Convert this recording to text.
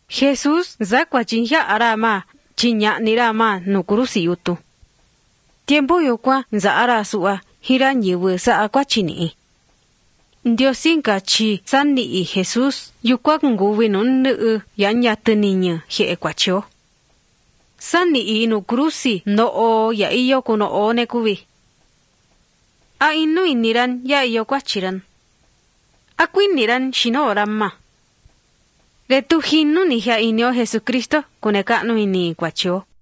Jesús zakuachinja arama chiña'nirama nukurusiutu. Tiempo yokua nza'ara su'a hira ñɨvɨ sa'a kuachini'i. Ndiosinka chi sani'i Jesús yukua nkuvi nu nɨ'ɨ ya'anyatɨniñɨ jie'e kuachio. Sani'i nukurusi no'o ya iyo kuno'one kuvi. A inu iniran ya iyo kuachiran. A kuiniran xino'orama. Retu jinu ni jia inio Jesucristo kuneka'nu ini kuachio.